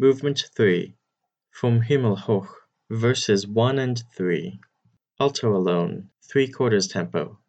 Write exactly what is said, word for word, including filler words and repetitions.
Movement three. Vom Himmel hoch, verses one and three. Alto alone, three quarters tempo.